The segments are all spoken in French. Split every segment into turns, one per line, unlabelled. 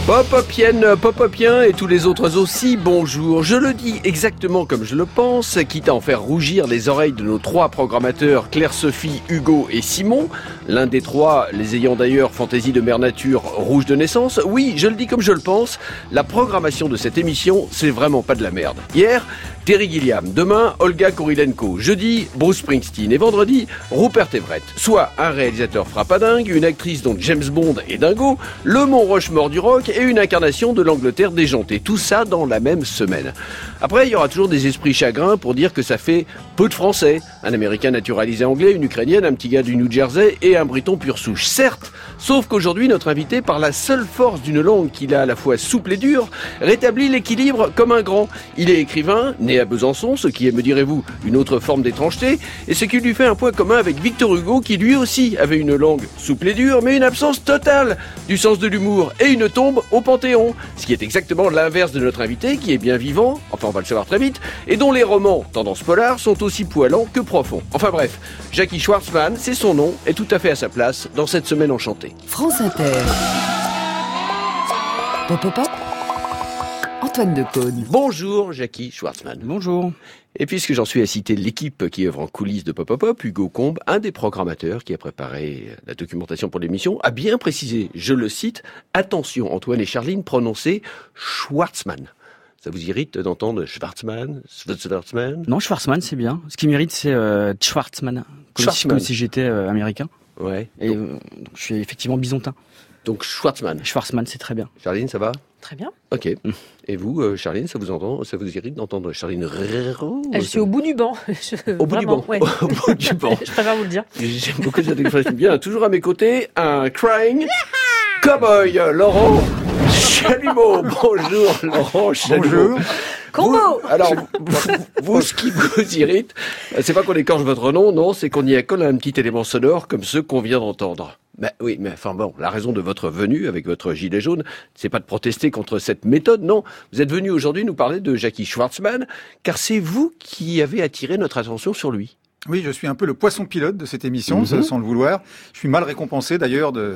Pop-Opienne, Pop-Opien et tous les autres aussi, bonjour. Je le dis exactement comme je le pense, quitte à en faire rougir les oreilles de nos trois programmateurs, Claire-Sophie, Hugo et Simon. L'un des trois, les ayant d'ailleurs fantaisie de mère nature rouge de naissance. Oui, je le dis comme je le pense, la programmation de cette émission, c'est vraiment pas de la merde. Hier, Terry Gilliam. Demain, Olga Kurilenko. Jeudi, Bruce Springsteen. Et vendredi, Rupert Everett. Soit un réalisateur frappadingue, une actrice dont James Bond est dingo, le Mont Rushmore du rock et une incarnation de l'Angleterre déjantée. Tout ça dans la même semaine. Après, il y aura toujours des esprits chagrins pour dire que ça fait peu de Français. Un Américain naturalisé anglais, une Ukrainienne, un petit gars du New Jersey et un Briton pur souche. Certes, sauf qu'aujourd'hui, notre invité, par la seule force d'une langue qu'il a à la fois souple et dure, rétablit l'équilibre comme un grand. Il est écrivain, né à Besançon, ce qui est, me direz-vous, une autre forme d'étrangeté, et ce qui lui fait un point commun avec Victor Hugo, qui lui aussi avait une langue souple et dure, mais une absence totale du sens de l'humour, et une tombe au Panthéon, ce qui est exactement l'inverse de notre invité, qui est bien vivant, enfin on va le savoir très vite, et dont les romans, tendance polar, sont aussi poilants que profonds. Enfin bref, Jackie Schwartzman, c'est son nom, est tout à fait à sa place dans cette semaine enchantée.
France Inter. Pop, pop, pop. Antoine Decaune.
Bonjour Jackie Schwartzman.
Bonjour.
Et puisque j'en suis à citer l'équipe qui œuvre en coulisses de Pop Pop Pop, Hugo Combe, un des programmateurs qui a préparé la documentation pour l'émission, a bien précisé, je le cite, « Attention Antoine et Charline, prononcez Schwartzman ». Ça vous irrite d'entendre Schwartzman?
Non, Schwartzman, c'est bien. Ce qui m'irrite, c'est Schwartzman. Comme si j'étais américain.
Ouais.
Et donc, je suis effectivement bisontin.
Donc Schwartzman.
Schwartzman, c'est très bien.
Charline, ça va?
Très bien.
Ok. Et vous, Charline, ça vous irrite d'entendre Charline Rero?
Je suis au bout du banc.
Au bout du banc.
Ouais.
Au bout du banc.
Je préfère vous le dire.
J'aime beaucoup cette expression. Bien, toujours à mes côtés, un crying cowboy, Laurent Chalumeau. Bonjour, Laurent Chalumeau.
Bonjour.
Combo.
Alors, vous, ce qui vous irrite, c'est pas qu'on écorche votre nom, non, c'est qu'on y accole un petit élément sonore comme ceux qu'on vient d'entendre. Ben oui, mais enfin bon, la raison de votre venue avec votre gilet jaune, c'est pas de protester contre cette méthode, non. Vous êtes venu aujourd'hui nous parler de Jackie Schwartzman, car c'est vous qui avez attiré notre attention sur lui.
Oui, je suis un peu le poisson pilote de cette émission, sans le vouloir. Je suis mal récompensé d'ailleurs de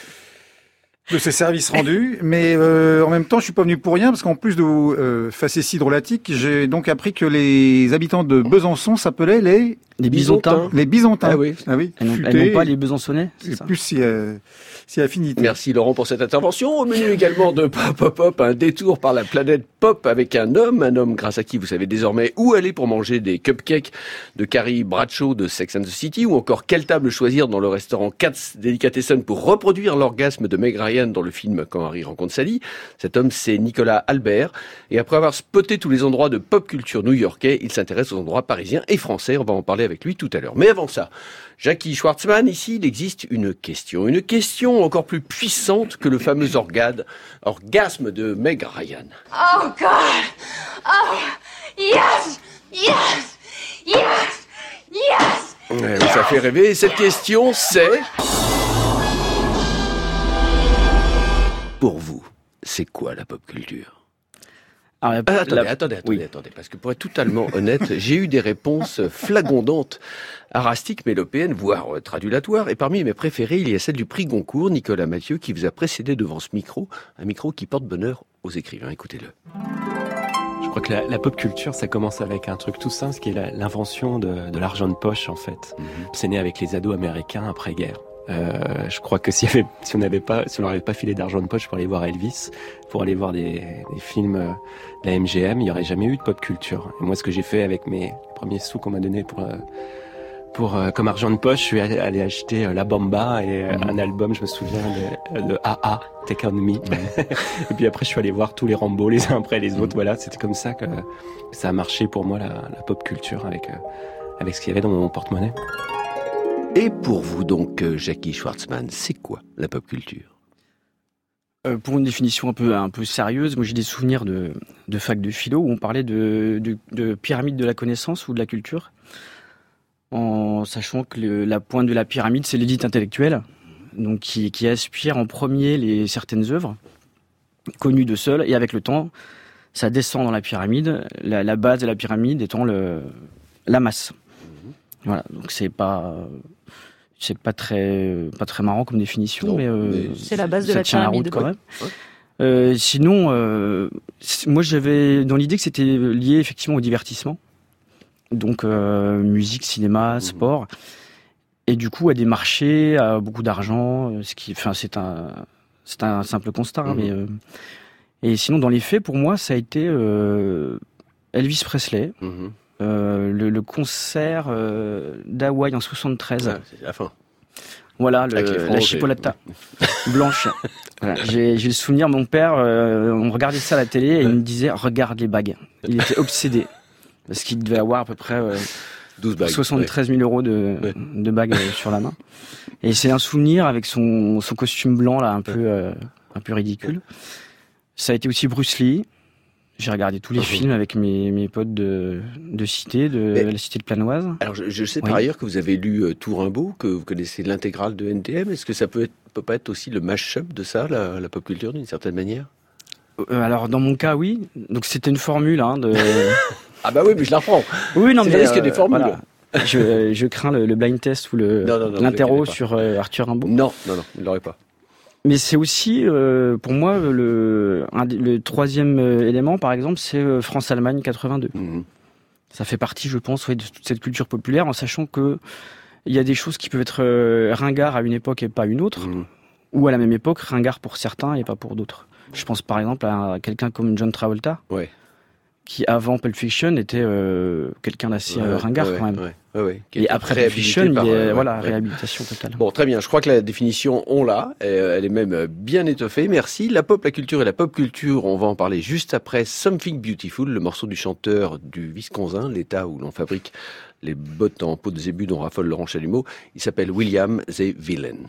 ces services rendus, mais en même temps, je suis pas venu pour rien, parce qu'en plus de facéties drôlatiques, j'ai donc appris que les habitants de Besançon s'appelaient les
Bisontins.
Les Bisontins.
Ah oui.
Ah oui.
Elles n'ont pas les Besançonnais, c'est ça?
Plus si affinité.
Merci Laurent pour cette intervention. Au menu également de Pop Pop Pop, un détour par la planète Pop avec un homme grâce à qui vous savez désormais où aller pour manger des cupcakes de Carrie Bradshaw de Sex and the City, ou encore quelle table choisir dans le restaurant Katz Delicatessen pour reproduire l'orgasme de Meg Ryan dans le film Quand Harry rencontre Sally. Cet homme, c'est Nicolas Albert, et après avoir spoté tous les endroits de pop culture new-yorkais, il s'intéresse aux endroits parisiens et français. On va en parler avec lui tout à l'heure. Mais avant ça, Jackie Schwartzman, ici, il existe une question encore plus puissante que le fameux orgasme de Meg Ryan.
Oh God! Oh, yes! Yes! Yes! Yes!
Ouais, ça fait rêver. Et cette question, c'est... Pour vous, c'est quoi la pop culture?
Alors,
Attendez, parce que pour être totalement honnête, j'ai eu des réponses flagondantes, arastiques, mélopéennes, voire tradulatoires, et parmi mes préférées, il y a celle du prix Goncourt, Nicolas Mathieu, qui vous a précédé devant ce micro, un micro qui porte bonheur aux écrivains. Écoutez-le.
Je crois que la pop culture, ça commence avec un truc tout simple, ce qui est l'invention de l'argent de poche, en fait. C'est né avec les ados américains après-guerre. Je crois que si on n'avait pas filé d'argent de poche pour aller voir Elvis, pour aller voir des films de la MGM, il n'y aurait jamais eu de pop culture. Et moi, ce que j'ai fait avec mes premiers sous qu'on m'a donné comme argent de poche, je suis allé acheter La Bamba et un album, je me souviens, de AA, Take On Me. Et puis après, je suis allé voir tous les Rambo les uns après les autres. Voilà, c'était comme ça que ça a marché pour moi, la pop culture, avec ce qu'il y avait dans mon porte-monnaie.
Et pour vous donc, Jackie Schwartzman, c'est quoi la pop culture?
Pour une définition un peu sérieuse, moi j'ai des souvenirs de fac de philo où on parlait de pyramide de la connaissance ou de la culture, en sachant que la pointe de la pyramide, c'est l'élite intellectuelle, donc qui aspire en premier certaines œuvres connues de seules, et avec le temps, ça descend dans la pyramide, la base de la pyramide étant la masse. Voilà, donc c'est pas très marrant comme définition,
non,
mais
c'est la base de
ça
la
tient
pyramide.
la route quand même. Sinon, moi j'avais dans l'idée que c'était lié effectivement au divertissement, donc musique, cinéma, sport, et du coup à des marchés, à beaucoup d'argent, c'est un simple constat, hein, mais et sinon dans les faits pour moi ça a été Elvis Presley, le concert d'Hawaï en 73.
Ah, c'est la fin.
Voilà, la chipolata blanche. Voilà. J'ai le souvenir, mon père, on regardait ça à la télé et il me disait « Regarde les bagues ». Il était obsédé parce qu'il devait avoir à peu près
12 bagues,
73 000 euros de bagues sur la main. Et c'est un souvenir avec son costume blanc là, un peu ridicule. Ça a été aussi Bruce Lee. J'ai regardé tous les films avec mes potes de cité, la cité de Planoise.
Alors, je sais par ailleurs que vous avez lu Tout Rimbaud, que vous connaissez l'intégrale de NTM. Est-ce que ça peut pas être aussi le mash-up de ça, la pop culture, d'une certaine manière?
Alors, dans mon cas, oui. Donc, c'était une formule. De...
Ah bah oui, mais je la reprends.
Oui, non,
c'est
mais
le risque des formules.
Voilà. Je crains le blind test ou l'interro sur Arthur Rimbaud.
Non, il ne l'aurait pas.
Mais c'est aussi, pour moi, le troisième élément, par exemple, c'est France-Allemagne 82. Ça fait partie, je pense, de toute cette culture populaire, en sachant que il y a des choses qui peuvent être ringards à une époque et pas à une autre, ou à la même époque, ringards pour certains et pas pour d'autres. Je pense par exemple à quelqu'un comme John Travolta, qui avant Pulp Fiction était quelqu'un d'assez ringard quand même. Et après Pulp Fiction, il est réhabilitation totale.
Bon, très bien. Je crois que la définition, on l'a. Elle est même bien étoffée. Merci. La culture et la pop culture, on va en parler juste après Something Beautiful, le morceau du chanteur du Wisconsin, l'État où l'on fabrique les bottes en peau de zébu dont raffole Laurent Chalumeau. Il s'appelle William the Villain.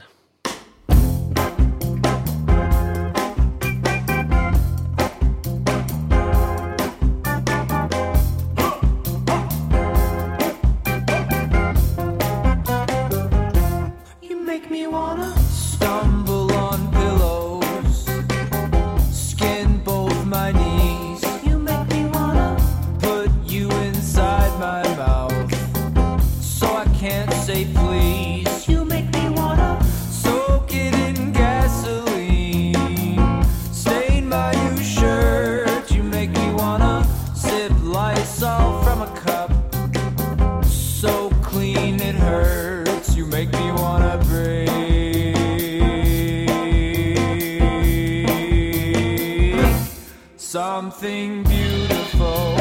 Something beautiful.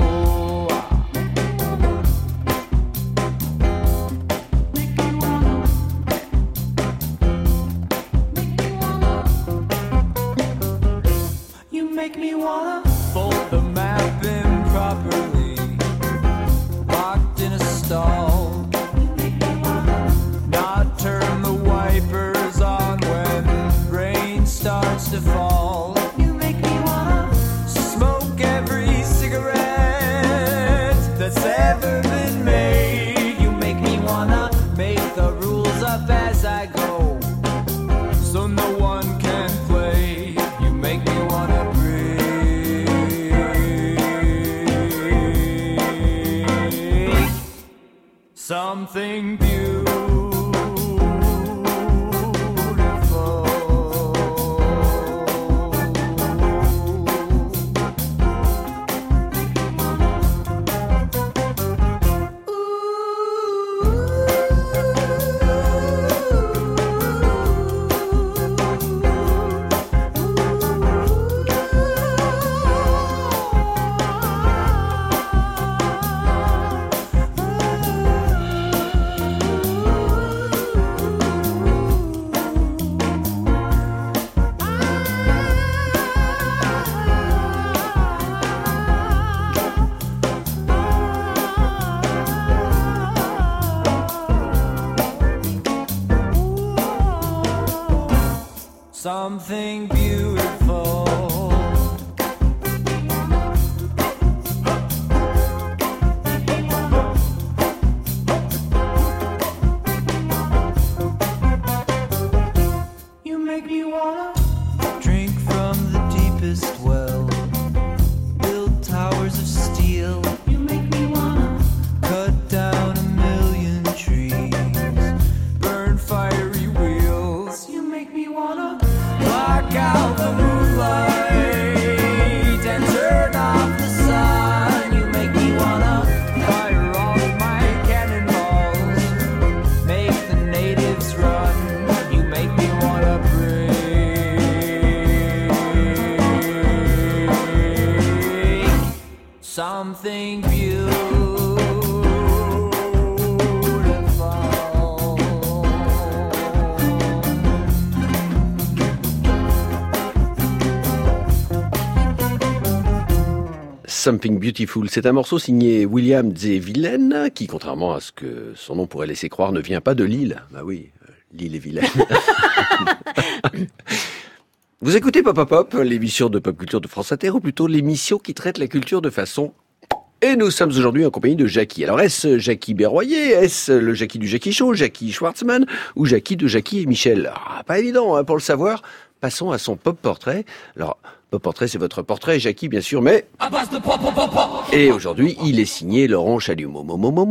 You make me wanna fold the map improperly, locked in a stall. Not turn the wipers on when rain starts to fall. That's ever been made. You make me wanna make the rules up as I go, so no one can play. You make me wanna break. Something beautiful. Something beautiful. You make me wanna drink from the deepest well, build towers of steel. You make me wanna cut down 1,000,000 trees, burn fiery wheels. You make me wanna block out the moonlight. something beautiful.
Something Beautiful, c'est un morceau signé William J. Villaine, qui, contrairement à ce que son nom pourrait laisser croire, ne vient pas de Lille. Bah oui, Lille et Villaine. Vous écoutez Pop Pop Pop, l'émission de pop culture de France Inter, ou plutôt l'émission qui traite la culture de façon... Et nous sommes aujourd'hui en compagnie de Jackie. Alors est-ce Jackie Berroyer, est-ce le Jackie du Jackie Show, Jackie Schwartzman, ou Jackie de Jackie et Michel? Pas évident pour le savoir. Passons à son pop portrait. Alors, pop portrait, c'est votre portrait, Jackie, bien sûr, mais... Et aujourd'hui, il est signé Laurent Chalumeau.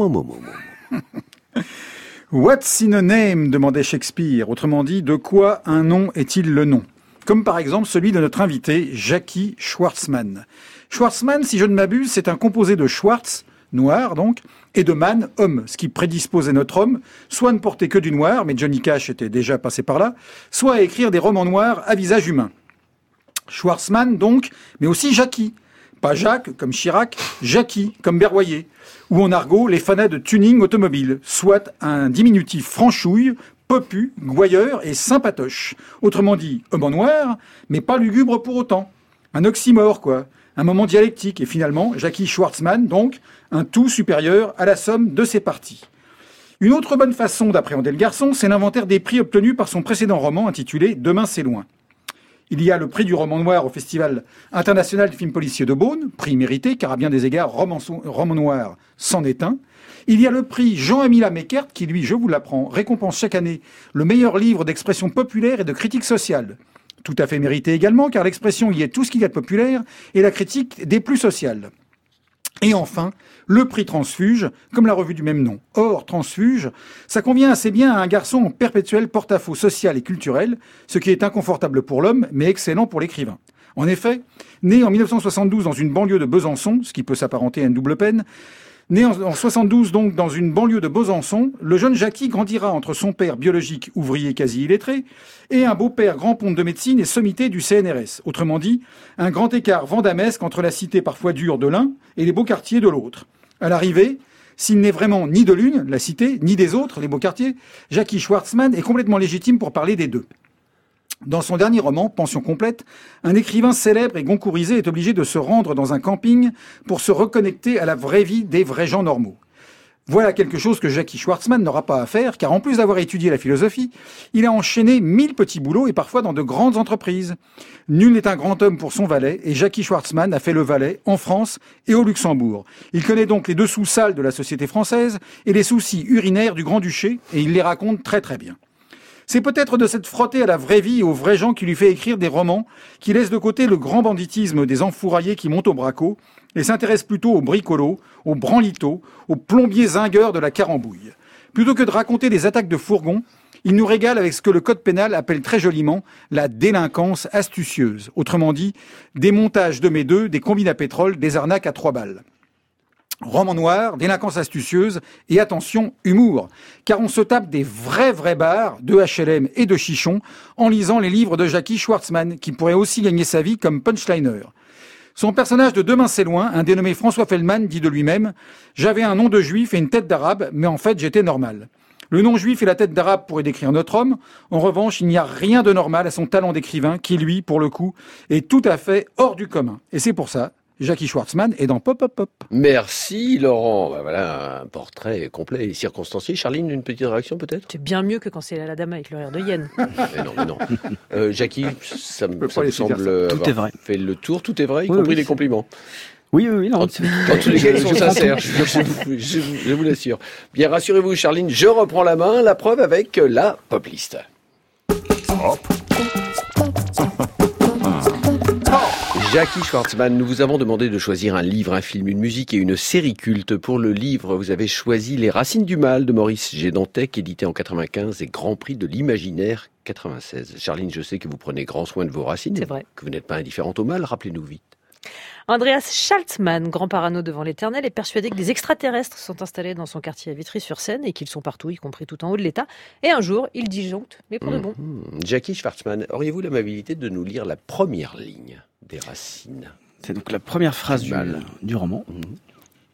What's in a name, demandait Shakespeare. Autrement dit, de quoi un nom est-il le nom? Comme par exemple celui de notre invité, Jackie Schwartzman. Schwartzman, si je ne m'abuse, c'est un composé de Schwartz, noir donc, et de man, homme, ce qui prédisposait notre homme, soit à ne porter que du noir, mais Johnny Cash était déjà passé par là, soit à écrire des romans noirs à visage humain. Schwartzman donc, mais aussi Jackie. Pas Jacques, comme Chirac, Jackie, comme Berroyer. Ou en argot, les fanats de tuning automobile, soit un diminutif franchouille, popu, gouailleur et sympatoche. Autrement dit, homme en noir, mais pas lugubre pour autant. Un oxymore, quoi. Un moment dialectique. Et finalement, Jackie Schwartzman, donc, un tout supérieur à la somme de ses parties. Une autre bonne façon d'appréhender le garçon, c'est l'inventaire des prix obtenus par son précédent roman intitulé « Demain c'est loin ». Il y a le prix du roman noir au Festival international du film policier de Beaune, prix mérité, car à bien des égards, roman noir c'en est un. Il y a le prix Jean-Amila Meckert, qui lui, je vous l'apprends, récompense chaque année le meilleur livre d'expression populaire et de critique sociale. Tout à fait mérité également, car l'expression y est tout ce qu'il y a de populaire et la critique des plus sociales. Et enfin, le prix Transfuge, comme la revue du même nom. Or, Transfuge, ça convient assez bien à un garçon en perpétuel porte-à-faux social et culturel, ce qui est inconfortable pour l'homme, mais excellent pour l'écrivain. En effet, né en 1972 dans une banlieue de Besançon, ce qui peut s'apparenter à une double peine, né en 72 donc dans une banlieue de Besançon, le jeune Jackie grandira entre son père biologique ouvrier quasi illettré et un beau-père grand ponte de médecine et sommité du CNRS. Autrement dit, un grand écart vandamesque entre la cité parfois dure de l'un et les beaux quartiers de l'autre. À l'arrivée, s'il n'est vraiment ni de l'une, la cité, ni des autres, les beaux quartiers, Jackie Schwartzman est complètement légitime pour parler des deux. Dans son dernier roman, Pension complète, un écrivain célèbre et goncourisé est obligé de se rendre dans un camping pour se reconnecter à la vraie vie des vrais gens normaux. Voilà quelque chose que Jackie Schwartzman n'aura pas à faire, car en plus d'avoir étudié la philosophie, il a enchaîné 1000 petits boulots et parfois dans de grandes entreprises. Nul n'est un grand homme pour son valet, et Jackie Schwartzman a fait le valet en France et au Luxembourg. Il connaît donc les dessous sales de la société française et les soucis urinaires du Grand-Duché, et il les raconte très très bien. C'est peut-être de s'être frotté à la vraie vie et aux vrais gens qui lui fait écrire des romans qui laissent de côté le grand banditisme des enfouraillés qui montent au braco et s'intéressent plutôt aux bricolos, aux branlitos, aux plombiers zingueurs de la Carambouille. Plutôt que de raconter des attaques de fourgons, il nous régale avec ce que le code pénal appelle très joliment la délinquance astucieuse. Autrement dit, des montages de mes deux, des combines à pétrole, des arnaques à 3 balles. Roman noir, délinquance astucieuse et attention, humour. Car on se tape des vrais bars de HLM et de chichons en lisant les livres de Jackie Schwartzman, qui pourrait aussi gagner sa vie comme punchliner. Son personnage de Demain c'est loin, un dénommé François Feldman, dit de lui-même « J'avais un nom de juif et une tête d'arabe, mais en fait j'étais normal ». Le nom juif et la tête d'arabe pourraient décrire notre homme. En revanche, il n'y a rien de normal à son talent d'écrivain qui, lui, pour le coup, est tout à fait hors du commun. Et c'est pour ça Jackie Schwartzman est dans Pop Pop Pop.
Merci Laurent. Voilà un portrait complet et circonstancié. Charline, une petite réaction peut-être?
C'est bien mieux que quand c'est la dame avec le rire de hyène.
Mais non. Jackie, ça me semble
tout est vrai.
Fait le tour. Tout est vrai, y compris les compliments.
Oui, non.
Dans tous les cas, ils sont sincères, je vous l'assure. Bien, rassurez-vous, Charline, je reprends la main, la preuve avec la pop list. Jackie Schwartzman, nous vous avons demandé de choisir un livre, un film, une musique et une série culte. Pour le livre, vous avez choisi Les Racines du Mal de Maurice G. Dantec, édité en 95 et Grand Prix de l'Imaginaire 96. Charline, je sais que vous prenez grand soin de vos racines.
C'est vrai.
Que vous n'êtes pas indifférente au mal, rappelez-nous vite.
Andreas Schaltzmann, grand parano devant l'éternel, est persuadé que des extraterrestres sont installés dans son quartier à Vitry-sur-Seine et qu'ils sont partout, y compris tout en haut de l'État. Et un jour, il disjoncte, mais pour de bon.
Jackie Schwartzman, auriez-vous l'amabilité de nous lire la première ligne des Racines?
C'est donc la première phrase du roman.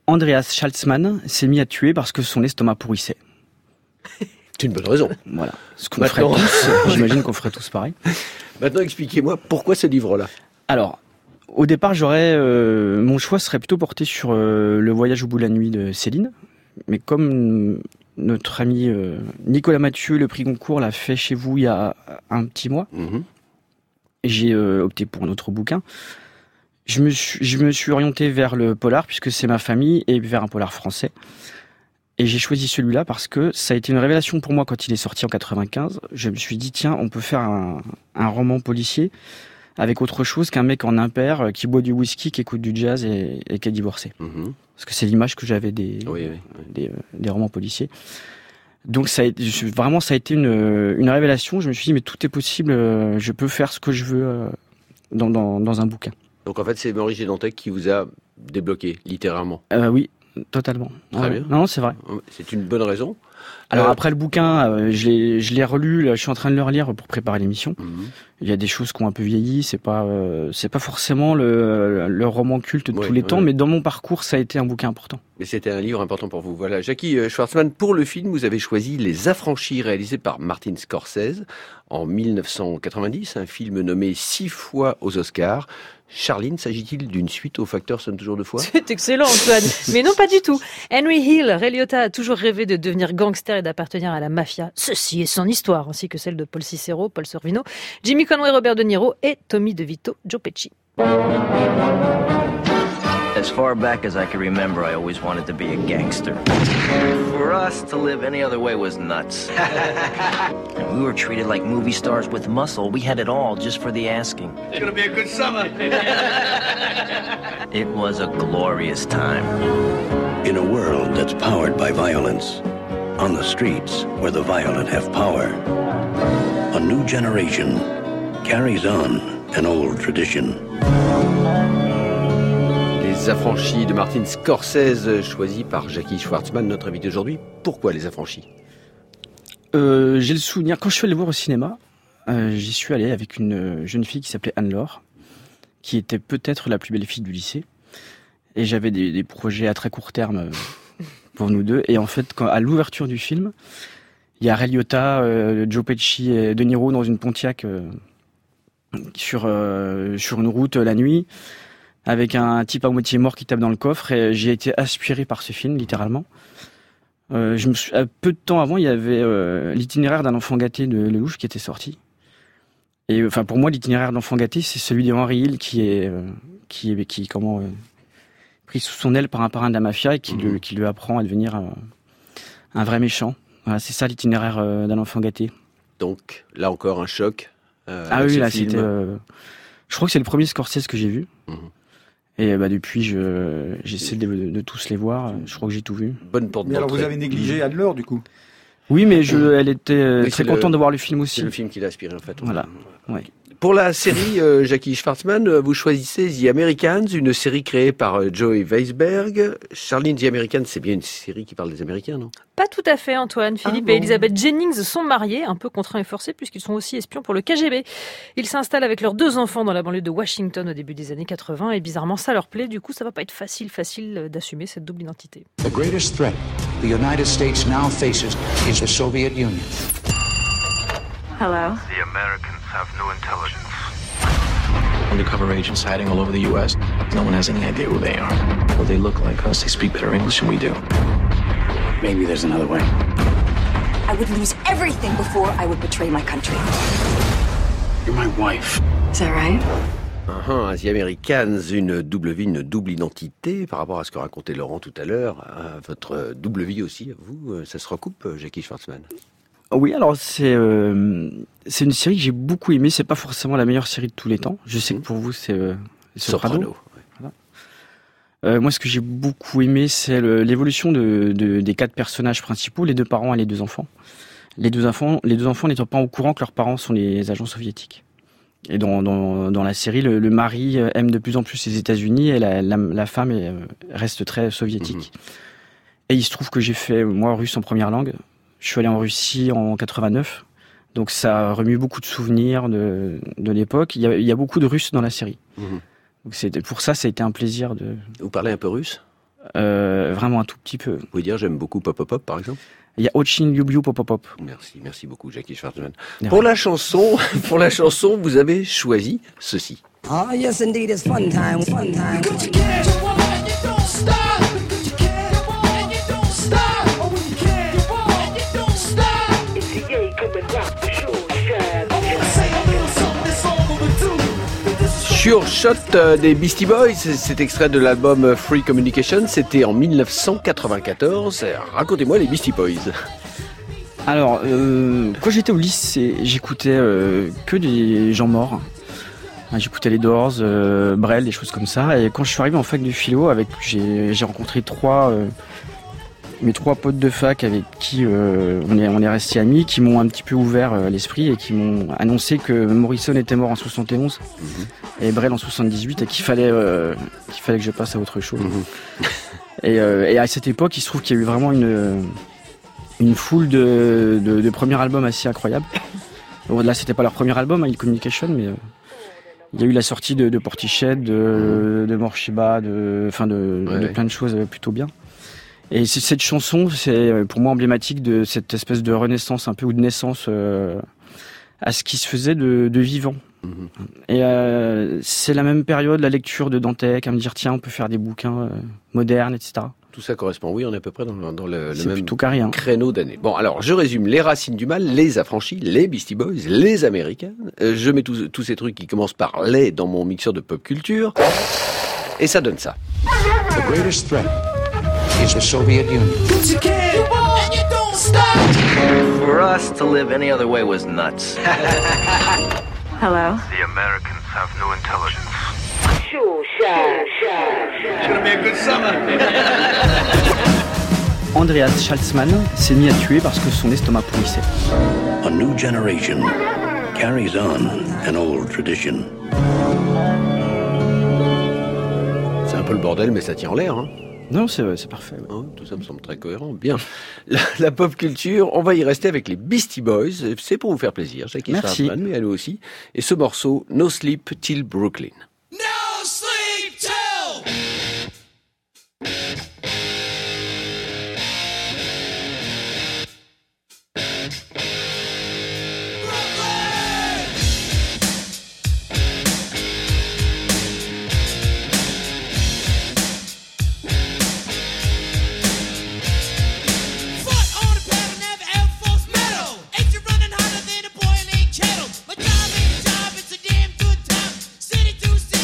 Andreas Schaltzmann s'est mis à tuer parce que son estomac pourrissait.
C'est une bonne raison.
Voilà. Ce qu'on ferait tous, j'imagine qu'on ferait tous pareil.
Maintenant, expliquez-moi pourquoi ce livre-là.
Alors, au départ, mon choix serait plutôt porté sur Le voyage au bout de la nuit de Céline. Mais comme notre ami Nicolas Mathieu, le prix Goncourt, l'a fait chez vous il y a un petit mois, et j'ai opté pour un autre bouquin. Je me suis orienté vers le polar, puisque c'est ma famille, et vers un polar français. Et j'ai choisi celui-là parce que ça a été une révélation pour moi quand il est sorti en 95. Je me suis dit, tiens, on peut faire un roman policier avec autre chose qu'un mec en impair qui boit du whisky, qui écoute du jazz et qui est divorcé. Parce que c'est l'image que j'avais des romans policiers. Donc ça a été une révélation. Je me suis dit, mais tout est possible, je peux faire ce que je veux dans un bouquin.
Donc en fait, c'est Maurice Gédantec qui vous a débloqué, littéralement.
Oui, totalement.
Très bien.
Non, c'est vrai.
C'est une bonne raison.
Alors après le bouquin, je l'ai relu, là, je suis en train de le relire pour préparer l'émission. Il y a des choses qui ont un peu vieilli, c'est pas forcément le roman culte de tous les temps, mais dans mon parcours, ça a été un bouquin important.
Mais c'était un livre important pour vous. Voilà, Jackie Schwartzman, pour le film, vous avez choisi Les Affranchis, réalisé par Martin Scorsese en 1990, un film nommé 6 fois aux Oscars. Charline, s'agit-il d'une suite au Facteur sonne toujours deux fois ?
C'est excellent, Antoine. Mais non, pas du tout. Henry Hill, Ray Liotta a toujours rêvé de devenir gangster et d'appartenir à la mafia. Ceci est son histoire, ainsi que celle de Paul Cicero, Paul Sorvino, Jimmy Conway, Robert De Niro et Tommy DeVito, Joe Pesci.
As far back as I can remember, I always wanted to be a gangster. For us, to live any other way was nuts. And we were treated like movie stars with muscle. We had it all just for the asking.
It's gonna be a good summer.
It was a glorious time.
In a world that's powered by violence, on the streets where the violent have power, a new generation carries on an old tradition.
Les Affranchis de Martin Scorsese, choisi par Jackie Schwartzman, notre invité aujourd'hui. Pourquoi Les Affranchis ?
J'ai le souvenir, quand je suis allé le voir au cinéma, j'y suis allé avec une jeune fille qui s'appelait Anne-Laure, qui était peut-être la plus belle fille du lycée. Et j'avais des projets à très court terme pour nous deux. Et en fait, à l'ouverture du film, il y a Ray Liotta, Joe Pesci et De Niro dans une Pontiac sur une route la nuit, avec un type à moitié mort qui tape dans le coffre, et j'ai été aspiré par ce film, littéralement. Peu de temps avant, il y avait l'itinéraire d'un enfant gâté de Lelouch qui était sorti. Et enfin, pour moi, l'itinéraire d'enfant gâté, c'est celui de Henry Hill qui est pris sous son aile par un parrain de la mafia et qui lui apprend à devenir un vrai méchant. Voilà, c'est ça l'itinéraire d'un enfant gâté.
Donc, là encore, un choc.
Ah oui, là, c'était... je crois que c'est le premier Scorsese que j'ai vu. Et depuis, j'essaie de tous les voir. Je crois que j'ai tout vu.
Bonne porte d'entrée.
Mais alors, vous avez négligé Anne-Laure, du coup ?
Oui, mais elle était très contente de voir le film aussi.
C'est le film qui l'a inspiré, en fait.
Voilà. Ouais.
Pour la série, Jackie Schwartzman, vous choisissez The Americans, une série créée par Joey Weisberg. Charline, The Americans, c'est bien une série qui parle des Américains, non ?
Pas tout à fait, Antoine. Philippe et Elisabeth Jennings sont mariés, un peu contraints et forcés, puisqu'ils sont aussi espions pour le KGB. Ils s'installent avec leurs 2 enfants dans la banlieue de Washington au début des années 80, et bizarrement, ça leur plaît. Du coup, ça va pas être facile d'assumer cette double identité.
The greatest threat the United States now faces is the Soviet Union.
Hello?
The Americans have no intelligence.
Undercover agents hiding all over the U.S. No one has any idea who they are. Well, they look like us. They speak better English than we do. Maybe there's another way.
I would lose everything before I would betray my country.
You're my wife.
Is that right?
The Americans, une double vie, une double identité, par rapport à ce que racontait Laurent tout à l'heure, votre double vie aussi, à vous, ça se recoupe, Jackie Schwartzman ?
Oui, alors c'est une série que j'ai beaucoup aimée. C'est pas forcément la meilleure série de tous les temps. Je sais que pour vous, c'est Soprano. Voilà. Moi, ce que j'ai beaucoup aimé, c'est l'évolution des 4 personnages principaux, les 2 parents et les 2 enfants. Les deux enfants n'étant pas au courant que leurs parents sont les agents soviétiques. Et dans la série, le mari aime de plus en plus les États-Unis et la femme reste très soviétique. Et il se trouve que j'ai fait, moi, russe en première langue. Je suis allé en Russie en 89, donc ça remue beaucoup de souvenirs de l'époque. Il y a beaucoup de Russes dans la série. Donc pour ça a été un plaisir de...
Vous parlez un peu russe ?
Vraiment un tout petit peu.
Vous pouvez dire j'aime beaucoup Pop Pop Pop par exemple?
Il y a Ochin Liu Biu Pop Pop Pop.
Merci beaucoup Jackie Schwartzman. Pour la chanson, vous avez choisi ceci.
Ah, yes, indeed, it's fun time.
Sure Shot des Beastie Boys, cet extrait de l'album Free Communication, c'était en 1994. Racontez-moi les Beastie Boys.
Alors, quand j'étais au lycée, j'écoutais que des gens morts. J'écoutais les Doors, Brel, des choses comme ça. Et quand je suis arrivé en fac de philo, j'ai rencontré mes trois potes de fac avec qui on est restés amis, qui m'ont un petit peu ouvert l'esprit et qui m'ont annoncé que Morrison était mort en 71 et Brel en 78 et qu'il fallait que je passe à autre chose. Et à cette époque, il se trouve qu'il y a eu vraiment une foule de premiers albums assez incroyables. Bon, là, c'était pas leur premier album, In Communication, mais il y a eu la sortie de Portishead, de Morcheeba, de plein de choses plutôt bien. Et cette chanson, c'est pour moi emblématique de cette espèce de renaissance un peu, ou de naissance à ce qui se faisait de vivant. Et c'est la même période, la lecture de Dantec, à me dire tiens, on peut faire des bouquins modernes, etc.
Tout ça correspond, oui, on est à peu près dans le même
carré, hein.
Créneau d'année. Bon, alors, je résume. Les racines du mal, les affranchis, les Beastie Boys, les Américains. Je mets tous ces trucs qui commencent par les dans mon mixeur de pop culture. Et ça donne ça.
The greatest threat is the Soviet Union.
For us to live any other way was nuts.
Hello?
The Americans have no intelligence.
It's gonna be a good summer.
Andreas Schalzmann s'est mis à tuer parce que son estomac pourrissait.
A new generation carries on an old tradition.
C'est un peu le bordel, mais ça tient en l'air, hein.
Non, c'est parfait. Ouais.
Tout ça me semble très cohérent. Bien. La pop culture, on va y rester avec les Beastie Boys. C'est pour vous faire plaisir. Jackie Schwartzman, mais à nous aussi. Et ce morceau, No Sleep Till Brooklyn.
No sleep till.
City to city.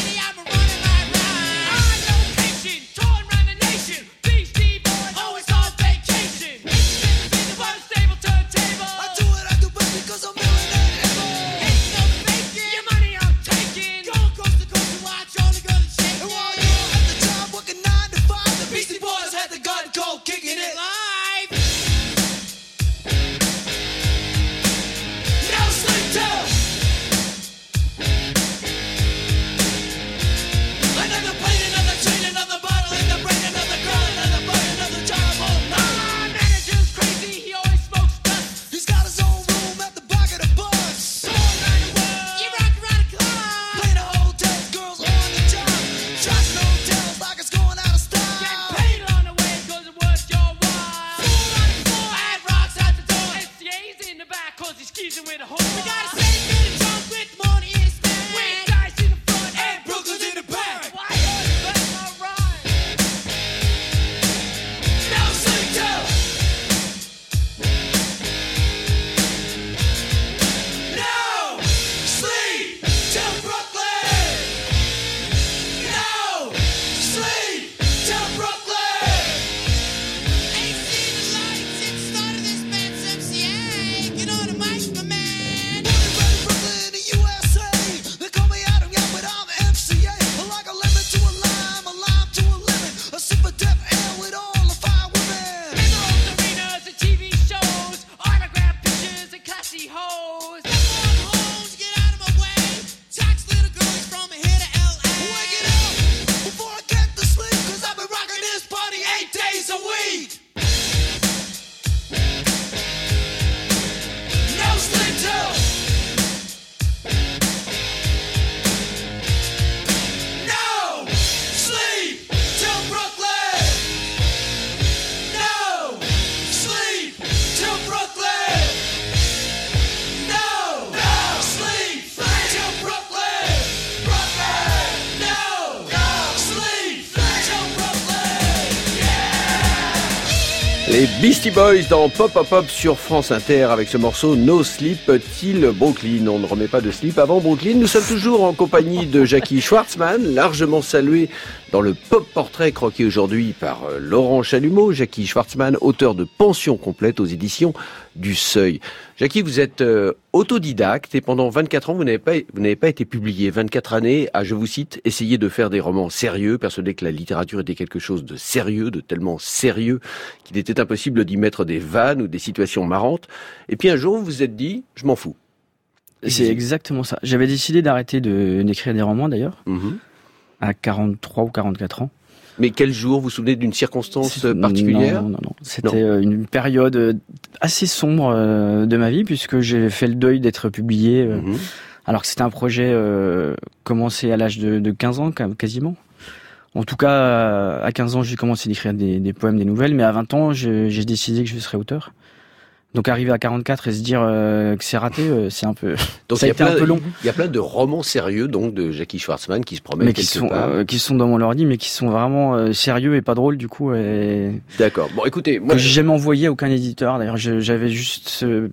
Les Beastie Boys dans Pop Pop Pop sur France Inter avec ce morceau No Sleep Till Brooklyn. On ne remet pas de slip avant Brooklyn. Nous sommes toujours en compagnie de Jackie Schwartzman, largement salué dans le pop portrait croqué aujourd'hui par Laurent Chalumeau. Jackie Schwartzman, auteur de Pension complète aux éditions du Seuil. Jackie, vous êtes autodidacte et pendant 24 ans, vous n'avez pas été publié. 24 années à, je vous cite, essayer de faire des romans sérieux, persuadé que la littérature était quelque chose de sérieux, de tellement sérieux qu'il était impossible d'y mettre des vannes ou des situations marrantes. Et puis un jour, vous vous êtes dit, je m'en fous.
C'est exactement ça. J'avais décidé d'arrêter d'écrire des romans d'ailleurs, à 43 ou 44 ans.
Mais quel jour? Vous vous souvenez d'une circonstance particulière?
Non. C'était une période assez sombre de ma vie, puisque j'ai fait le deuil d'être publié, alors que c'était un projet commencé à l'âge de 15 ans, quasiment. En tout cas, à 15 ans, j'ai commencé d'écrire des poèmes, des nouvelles, mais à 20 ans, j'ai décidé que je serais auteur. Donc arriver à 44 et se dire que c'est raté, c'est un peu.
Donc
ça a été un peu long.
Il y a plein de romans sérieux donc de Jackie Schwartzman qui se promènent quelque part,
qui sont dans mon ordi, mais qui sont vraiment sérieux et pas drôles du coup.
D'accord. Bon, écoutez, moi
que j'ai jamais envoyé à aucun éditeur. D'ailleurs, j'avais juste ce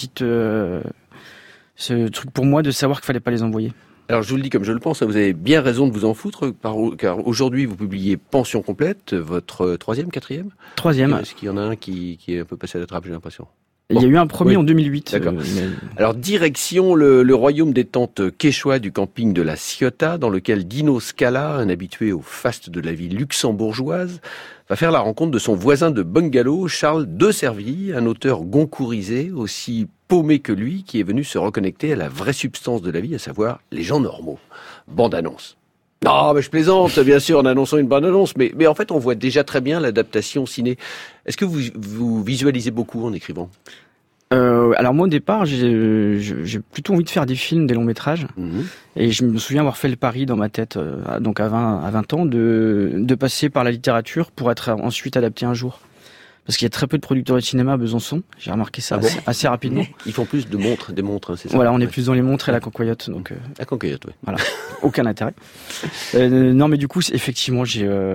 truc pour moi de savoir qu'il fallait pas les envoyer.
Alors je vous le dis comme je le pense, vous avez bien raison de vous en foutre, car aujourd'hui vous publiez Pension complète, votre troisième. Est-ce qu'il y en a un qui est un peu passé à la trappe, j'ai l'impression?
Il y a eu un premier en 2008.
D'accord. Alors, direction le royaume des tantes quechua du camping de la Ciotat, dans lequel Dino Scala, un habitué au faste de la vie luxembourgeoise, va faire la rencontre de son voisin de bungalow, Charles de Serville, un auteur goncourisé, aussi paumé que lui, qui est venu se reconnecter à la vraie substance de la vie, à savoir les gens normaux. Bande-annonce. Non, mais je plaisante, bien sûr, en annonçant une bande-annonce, mais en fait, on voit déjà très bien l'adaptation ciné. Est-ce que vous visualisez beaucoup en écrivant?
Alors moi, au départ, j'ai plutôt envie de faire des films, des longs métrages. Et je me souviens avoir fait le pari dans ma tête, donc à 20 ans, de passer par la littérature pour être ensuite adapté un jour. Parce qu'il y a très peu de producteurs de cinéma à Besançon. J'ai remarqué ça assez rapidement.
Ils font plus des montres, c'est ça?
Voilà, on est plus dans les montres et la concoyote. Donc,
la concoyote, oui.
Voilà, aucun intérêt. Non, mais du coup, effectivement,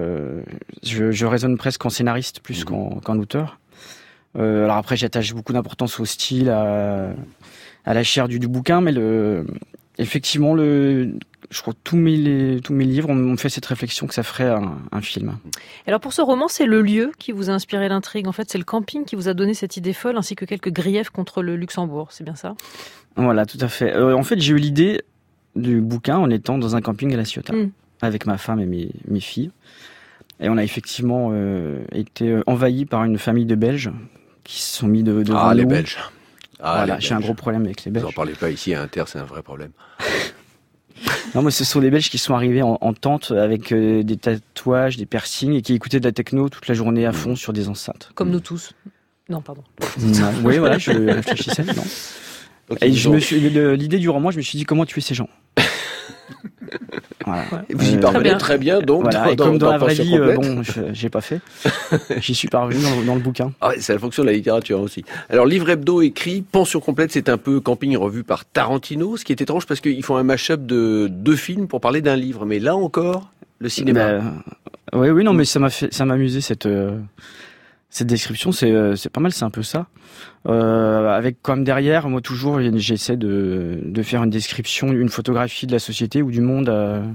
je raisonne presque en scénariste plus qu'en auteur. Alors après, j'attache beaucoup d'importance au style, à la chair du bouquin, mais effectivement, je crois que tous mes livres ont fait cette réflexion que ça ferait un film.
Alors pour ce roman, c'est le lieu qui vous a inspiré l'intrigue. En fait, c'est le camping qui vous a donné cette idée folle, ainsi que quelques griefs contre le Luxembourg. C'est bien ça?
Voilà, tout à fait. En fait, j'ai eu l'idée du bouquin en étant dans un camping à la Ciotat, avec ma femme et mes filles. Et on a effectivement été envahis par une famille de Belges qui se sont mis devant nous.
Les Belges.
Voilà, j'ai un gros problème avec les Belges.
Vous n'en parlez pas ici à Inter, c'est un vrai problème.
Non, mais ce sont des Belges qui sont arrivés en tente avec des tatouages, des piercings et qui écoutaient de la techno toute la journée à fond sur des enceintes.
Comme nous tous. Non, pardon.
Non, oui, voilà, je réfléchissais. Non. Okay, et l'idée du roman, je me suis dit comment tuer ces gens. Voilà.
Vous y parvenez très bien, donc.
Voilà, et comme dans la vraie vie, j'ai pas fait. J'y suis parvenu dans le bouquin.
Ah, c'est la fonction de la littérature aussi. Alors, livre hebdo écrit, Pension complète, c'est un peu camping revu par Tarantino, ce qui est étrange parce qu'ils font un mash-up de 2 films pour parler d'un livre. Mais là encore, le cinéma.
Oui, non, mais ça m'a amusé cette description, c'est pas mal, c'est un peu ça. Avec comme derrière, moi toujours, j'essaie de faire une description, une photographie de la société ou du monde.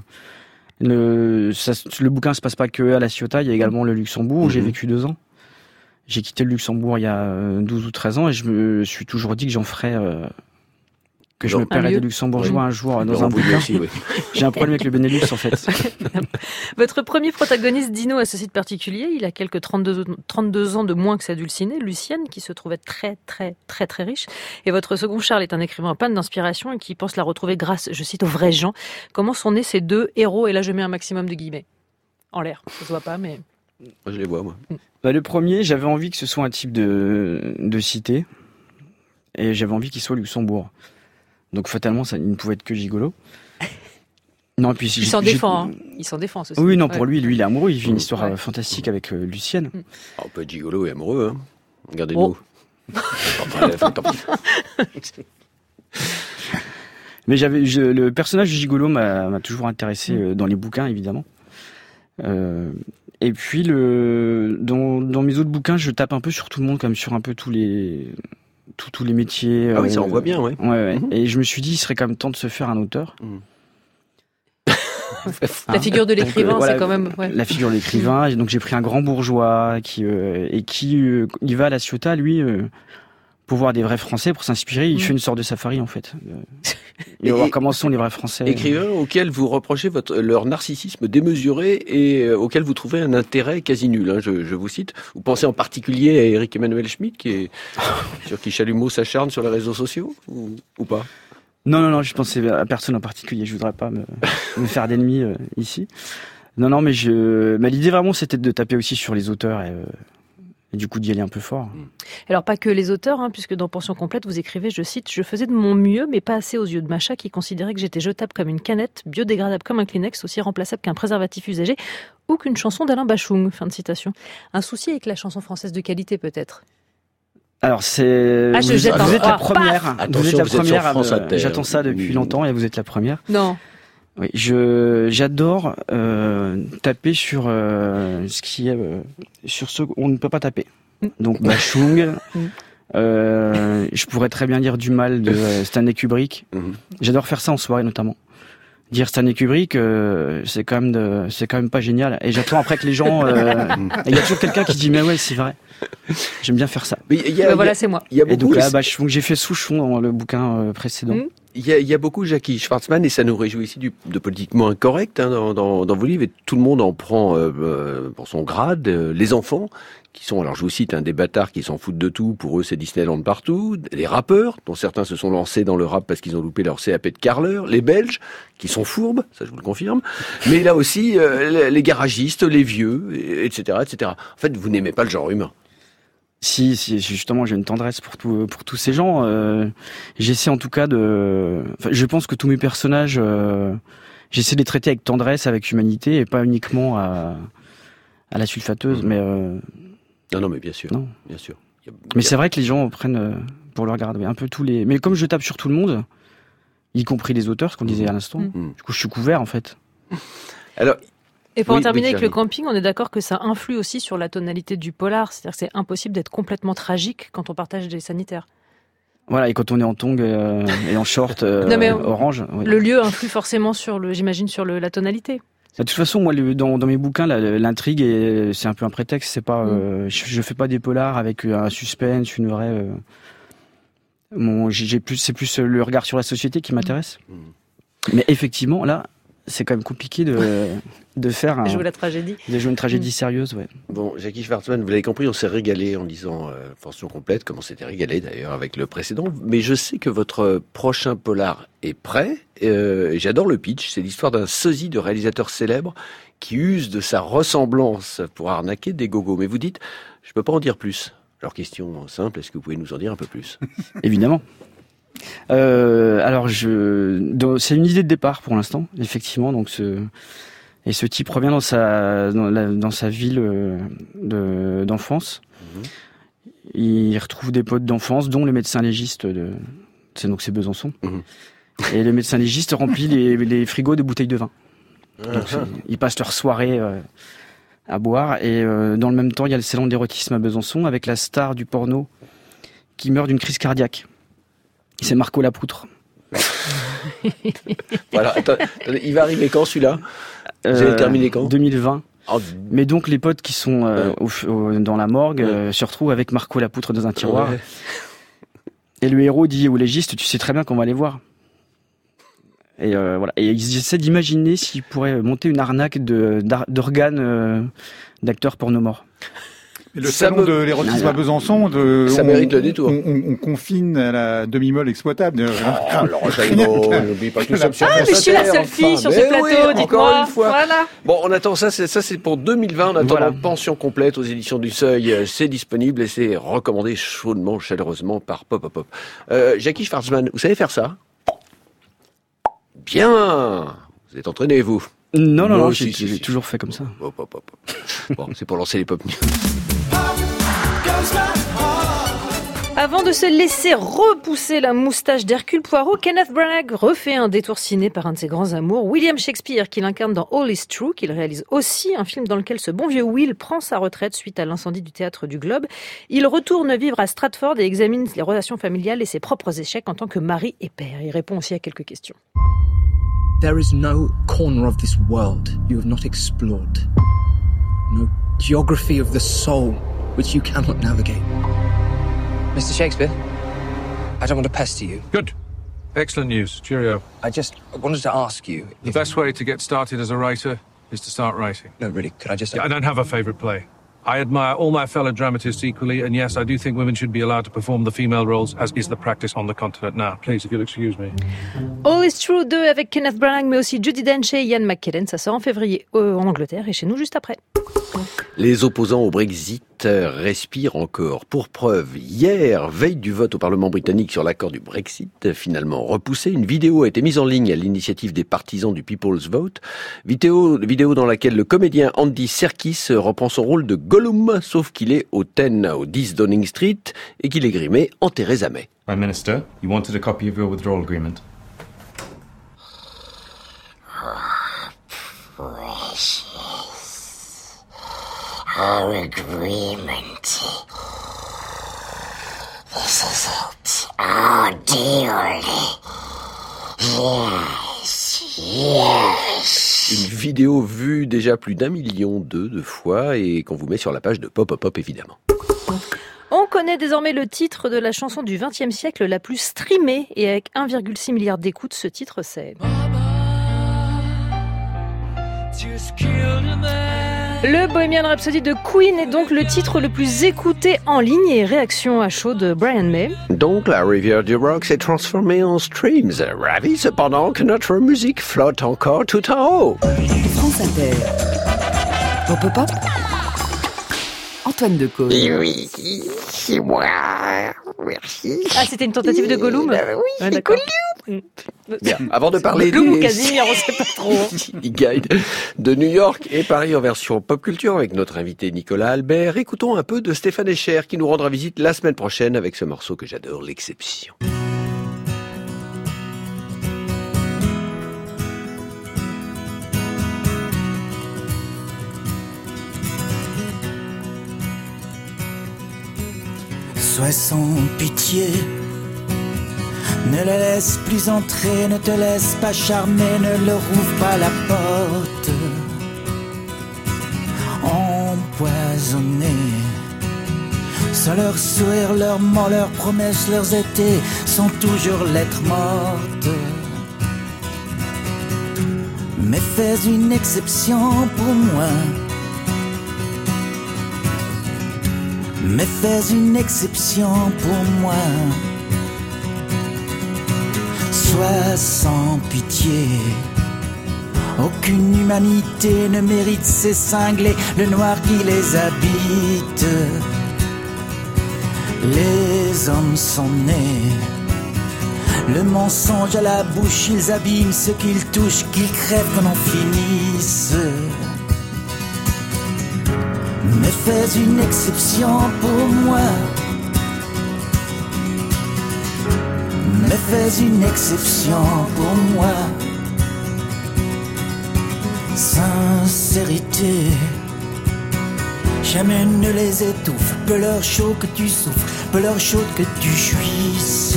Le bouquin se passe pas que à la Ciotat, il y a également le Luxembourg où j'ai vécu 2 ans. J'ai quitté le Luxembourg il y a 12 ou 13 ans et je me suis toujours dit que j'en ferais... que je me paierais des luxembourgeois un jour dans un bouquin. Aussi, oui. J'ai un problème avec le Benelux, en fait.
Votre premier protagoniste, Dino, a ce site particulier. Il a quelques 32 ans de moins que sa dulcinée, Lucienne, qui se trouvait très, très, très, très riche. Et votre second, Charles, est un écrivain en panne d'inspiration et qui pense la retrouver grâce, je cite, aux vrais gens. Comment sont nés ces 2 héros? Et là, je mets un maximum de guillemets. En l'air. Ça se voit pas, mais...
Moi, je les vois, moi.
Le premier, j'avais envie que ce soit un type de cité. Et j'avais envie qu'il soit Luxembourg. Donc fatalement, ça ne pouvait être que gigolo. Non, puis
il s'en défend. Il s'en défend. Ceci.
Oui, non, pour lui, il est amoureux. Il vit une histoire fantastique avec Lucienne.
On peut être gigolo et amoureux, hein. Regardez-nous.
Mais le personnage du gigolo m'a toujours intéressé dans les bouquins, évidemment. Et puis dans mes autres bouquins, je tape un peu sur tout le monde, comme sur un peu tous les métiers.
Ah oui, ça on voit bien, ouais.
Ouais. Et je me suis dit, il serait quand même temps de se faire un auteur.
La figure de l'écrivain, c'est quand même... Ouais.
La figure de l'écrivain. Et donc j'ai pris un grand bourgeois qui il va à La Ciotat, lui, pour voir des vrais Français, pour s'inspirer. Il fait une sorte de safari, en fait. Il va voir comment sont les vrais Français.
Écrivains auxquels vous reprochez leur narcissisme démesuré et auquel vous trouvez un intérêt quasi nul. Hein, je vous cite. Vous pensez en particulier à Éric Emmanuel Schmitt, sur qui Chalumeau s'acharne sur les réseaux sociaux, ou pas?
Non, je pensais à personne en particulier. Je voudrais pas me faire d'ennemis ici. Non, mais l'idée vraiment, c'était de taper aussi sur les auteurs et du coup d'y aller un peu fort.
Alors pas que les auteurs, puisque dans Pension complète, vous écrivez, je cite, « Je faisais de mon mieux, mais pas assez aux yeux de Macha, qui considérait que j'étais jetable comme une canette, biodégradable comme un Kleenex, aussi remplaçable qu'un préservatif usagé, ou qu'une chanson d'Alain Bachung. » Fin de citation. Un souci avec la chanson française de qualité, peut-être?
Alors vous êtes la première. Vous êtes la première. J'attends ça depuis longtemps et vous êtes la première.
Non.
Oui, j'adore taper sur ce qui est sur ce qu'on ne peut pas taper. Donc Bachung. Je pourrais très bien dire du mal de Stanley Kubrick. J'adore faire ça en soirée notamment. Dire Stanley Kubrick, c'est quand même pas génial. Et j'attends après que les gens. Il y a toujours quelqu'un qui dit mais ouais, c'est vrai. J'aime bien faire ça.
Voilà, c'est moi.
Et donc là, j'ai fait Souchon dans le bouquin précédent.
Il y a beaucoup Jackie Schwartzman et ça nous réjouit ici de politiquement incorrect dans vos livres et tout le monde en prend pour son grade. Les enfants qui sont, alors je vous cite, des bâtards qui s'en foutent de tout, pour eux c'est Disneyland partout, les rappeurs, dont certains se sont lancés dans le rap parce qu'ils ont loupé leur CAP de carreleur, les Belges, qui sont fourbes, ça je vous le confirme, mais là aussi les garagistes, les vieux, etc., etc. En fait, vous n'aimez pas le genre humain.
Si, justement, j'ai une tendresse pour tous ces gens. J'essaie en tout cas je pense que tous mes personnages, j'essaie de les traiter avec tendresse, avec humanité, et pas uniquement à la sulfateuse, mais...
Non, mais bien sûr. Non. Bien sûr.
Mais c'est vrai que les gens prennent pour leur garde un peu tous les... Mais comme je tape sur tout le monde, y compris les auteurs, ce qu'on disait à l'instant, du coup je suis couvert en fait.
Alors...
Et pour en terminer avec le camping, on est d'accord que ça influe aussi sur la tonalité du polar. C'est-à-dire que c'est impossible d'être complètement tragique quand on partage des sanitaires.
Voilà, et quand on est en tongs et en short orange. Oui.
Le lieu influe forcément j'imagine, sur la tonalité.
De toute façon, moi, dans mes bouquins, l'intrigue, c'est un peu un prétexte. C'est pas, je fais pas des polars avec un suspense, une vraie. C'est plus le regard sur la société qui m'intéresse. Mais effectivement, là, c'est quand même compliqué de faire
jouer la tragédie.
De jouer une tragédie sérieuse, ouais.
Bon, Jackie Schwartzman, vous l'avez compris, on s'est régalé en lisant Pension complète, comme on s'était régalé d'ailleurs avec le précédent. Mais je sais que votre prochain polar est prêt. J'adore le pitch. C'est l'histoire d'un sosie de réalisateur célèbre qui use de sa ressemblance pour arnaquer des gogos. Mais vous dites, je peux pas en dire plus. Alors, question simple, est-ce que vous pouvez nous en dire un peu plus?
Évidemment. Alors, c'est une idée de départ pour l'instant, effectivement. Donc, ce type revient dans sa ville d'enfance. Il retrouve des potes d'enfance, dont le médecin légiste c'est Besançon. Et le médecin légiste remplit les frigos de bouteilles de vin. Donc, ils passent leur soirée à boire. Et dans le même temps, il y a le salon d'érotisme à Besançon avec la star du porno qui meurt d'une crise cardiaque. C'est Marco Lapoutre.
Voilà, attendez, il va arriver quand celui-là? Vous allez terminer quand?
2020. Mais donc les potes qui sont dans la morgue se retrouvent avec Marco Lapoutre dans un tiroir. Et le héros dit au légiste, tu sais très bien qu'on va aller voir. Et voilà. Et ils essaient d'imaginer s'ils pourraient monter une arnaque d'organes d'acteurs porno morts.
Et le salon de l'érotisme à Besançon,
ça mérite le détour.
On confine à la demi-molle exploitable.
N'oublie pas tout ça.
Mais je suis la seule fille sur ce plateau, dites-moi.
Une fois.
Voilà.
Bon, on attend ça c'est pour 2020, on attend Pension complète aux éditions du Seuil. C'est disponible et c'est recommandé chaudement, chaleureusement par Pop. Jackie Schwartzman, vous savez faire ça? Bien. Vous êtes entraîné, vous?
Non, j'ai toujours fait comme ça.
Bon, c'est pour lancer les pop news.
Avant de se laisser repousser la moustache d'Hercule Poirot, Kenneth Branagh refait un détour ciné par un de ses grands amours, William Shakespeare, qu'il incarne dans All is True, qu'il réalise aussi, un film dans lequel ce bon vieux Will prend sa retraite suite à l'incendie du théâtre du Globe. Il retourne vivre à Stratford et examine les relations familiales et ses propres échecs en tant que mari et père. Il répond aussi à quelques questions.
There is no corner of this world you have not explored. No geography of the soul which you cannot navigate.
Mr. Shakespeare, I don't want to pester you.
Good. Excellent news. Cheerio.
I wanted to ask you...
The best way to get started as a writer is to start writing.
No, really, could I just...
I don't have a favourite play. I admire all my fellow dramatists equally, and yes, I do think women should be allowed to perform the female roles, as is the practice on the continent now. Please, if you'll excuse me.
All is True 2 avec Kenneth Branagh, mais aussi Judi Dench et Ian McKellen. Ça sort en février en Angleterre et chez nous juste après.
Les opposants au Brexit respirent encore. Pour preuve, hier, veille du vote au Parlement britannique sur l'accord du Brexit, finalement repoussé, une vidéo a été mise en ligne à l'initiative des partisans du People's Vote. Vidéo dans laquelle le comédien Andy Serkis reprend son rôle de Gollum, sauf qu'il est au 10 Downing Street et qu'il est grimé en Theresa May.
Prime Minister, you wanted a copy of your withdrawal agreement.
Our agreement. This is it. Oh, dearly. Yes.
Une vidéo vue déjà plus d'1,2 million de fois et qu'on vous met sur la page de Pop évidemment.
On connaît désormais le titre de la chanson du XXe siècle la plus streamée et avec 1,6 milliard d'écoutes, ce titre c'est... Le Bohemian Rhapsody de Queen est donc le titre le plus écouté en ligne et réaction à chaud de Brian May.
Donc la rivière du rock s'est transformée en streams. Ravi cependant que notre musique flotte encore tout en haut.
France Inter. Pop. Antoine Decaune.
Oui, c'est moi. Merci.
Ah, c'était une tentative de Gollum.
Oui, c'est Gollum.
Bien, avant de parler
Gollum ou
des
Casimir, on sait pas trop.
Guide de New York et Paris en version pop culture avec notre invité Nicolas Albert, écoutons un peu de Stéphane Escher qui nous rendra visite la semaine prochaine avec ce morceau que j'adore, L'Exception.
Sois sans pitié, ne les laisse plus entrer, ne te laisse pas charmer, ne leur ouvre pas la porte. Empoisonnés, sans leur sourire, leurs mots, leurs promesses, leurs étés sont toujours lettres mortes. Mais fais une exception pour moi. Mais fais une exception pour moi. Sois sans pitié. Aucune humanité ne mérite ces cinglés, le noir qui les habite. Les hommes sont nés. Le mensonge à la bouche, ils abîment ce qu'ils touchent, qu'ils crèvent qu'on en finisse. Mais fais une exception pour moi. Mais fais une exception pour moi. Sincérité, jamais ne les étouffe. Peu leur chaud que tu souffres, peu leur chaud que tu jouisses.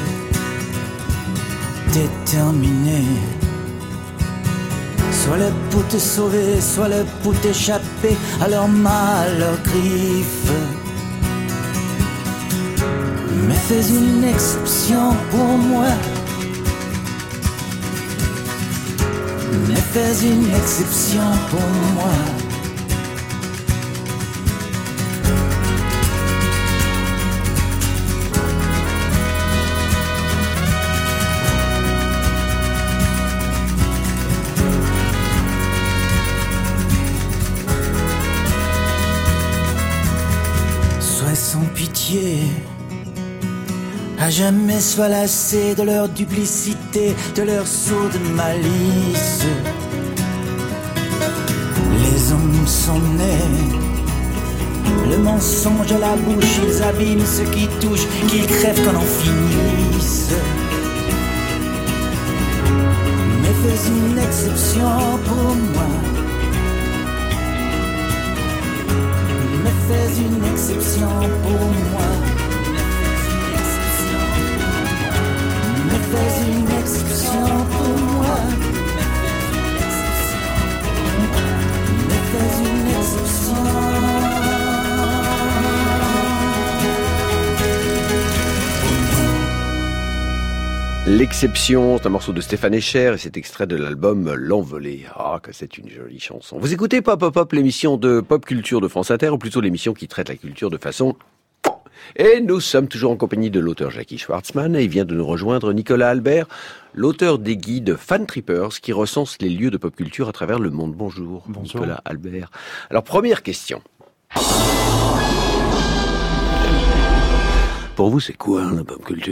Déterminé, soit le pour te sauver, soit le pour t'échapper à leurs mains, à leurs griffes. Mais fais une exception pour moi. Mais fais une exception pour moi. Sans pitié, à jamais sois lassé de leur duplicité, de leur sourde malice. Les hommes sont nés Le mensonge à la bouche, ils abîment ce qui touche, qu'ils crèvent qu'on en finisse. Mais fais une exception pour moi. Mais fais une exception pour moi. Mais fais une exception pour moi. Mais fais une exception.
L'exception, c'est un morceau de Stéphane Echer et c'est extrait de l'album L'Envolée. Ah, que c'est une jolie chanson. Vous écoutez Pop Pop Pop, l'émission de pop culture de France Inter, ou plutôt l'émission qui traite la culture de façon... Et nous sommes toujours en compagnie de l'auteur Jackie Schwartzman et il vient de nous rejoindre Nicolas Albert, l'auteur des guides Fan Trippers qui recense les lieux de pop culture à travers le monde. Bonjour, Nicolas Albert. Alors, première question. Pour vous, c'est quoi la pop culture ?